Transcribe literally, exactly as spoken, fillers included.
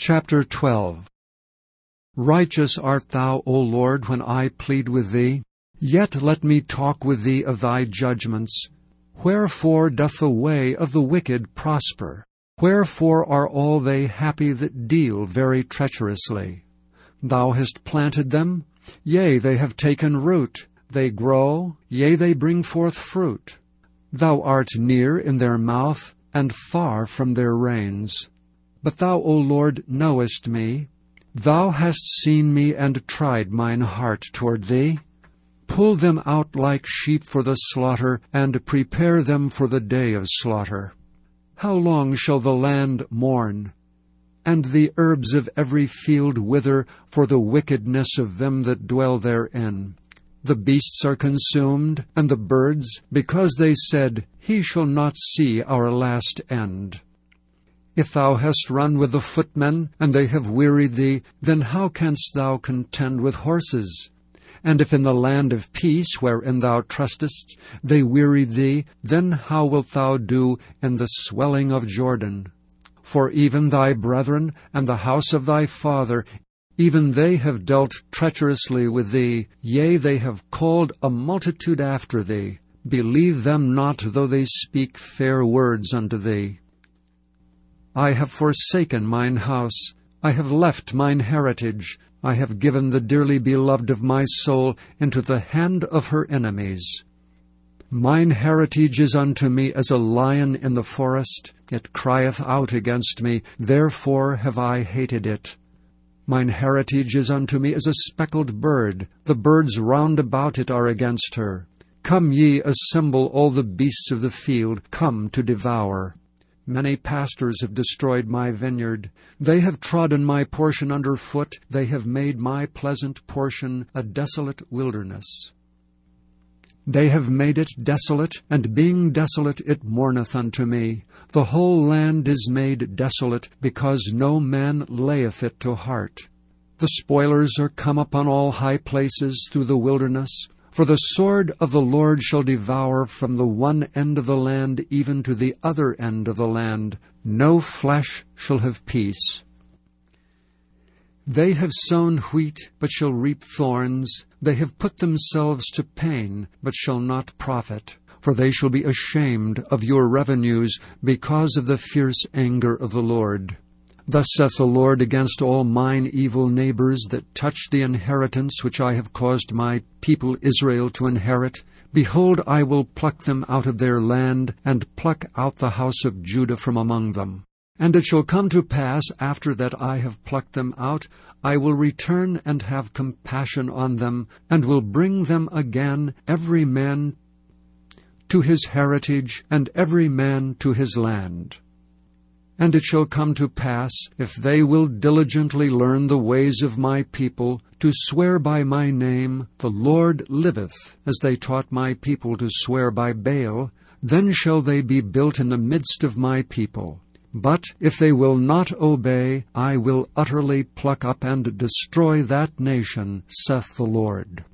Chapter twelve. Righteous art thou, O Lord, when I plead with thee. Yet let me talk with thee of thy judgments. Wherefore doth the way of the wicked prosper? Wherefore are all they happy that deal very treacherously? Thou hast planted them, yea, they have taken root. They grow, yea, they bring forth fruit. Thou art near in their mouth, and far from their reins. But thou, O Lord, knowest me. Thou hast seen me and tried mine heart toward thee. Pull them out like sheep for the slaughter, and prepare them for the day of slaughter. How long shall the land mourn, and the herbs of every field wither for the wickedness of them that dwell therein? The beasts are consumed, and the birds, because they said, He shall not see our last end. If thou hast run with the footmen, and they have wearied thee, then how canst thou contend with horses? And if in the land of peace, wherein thou trustest, they wearied thee, then how wilt thou do in the swelling of Jordan? For even thy brethren, and the house of thy father, even they have dealt treacherously with thee, yea, they have called a multitude after thee. Believe them not, though they speak fair words unto thee. I have forsaken mine house, I have left mine heritage, I have given the dearly beloved of my soul into the hand of her enemies. Mine heritage is unto me as a lion in the forest, it crieth out against me, therefore have I hated it. Mine heritage is unto me as a speckled bird, the birds round about it are against her. Come ye, assemble all the beasts of the field, come to devour. Many pastors have destroyed my vineyard. They have trodden my portion under foot. They have made my pleasant portion a desolate wilderness. They have made it desolate, and being desolate it mourneth unto me. The whole land is made desolate, because no man layeth it to heart. The spoilers are come upon all high places through the wilderness. For the sword of the Lord shall devour from the one end of the land even to the other end of the land. No flesh shall have peace. They have sown wheat, but shall reap thorns. They have put themselves to pain, but shall not profit. For they shall be ashamed of your revenues, because of the fierce anger of the Lord. Thus saith the Lord against all mine evil neighbors that touch the inheritance which I have caused my people Israel to inherit. Behold, I will pluck them out of their land, and pluck out the house of Judah from among them. And it shall come to pass, after that I have plucked them out, I will return and have compassion on them, and will bring them again, every man to his heritage, and every man to his land. And it shall come to pass, if they will diligently learn the ways of my people, to swear by my name, the Lord liveth, as they taught my people to swear by Baal, then shall they be built in the midst of my people. But if they will not obey, I will utterly pluck up and destroy that nation, saith the Lord.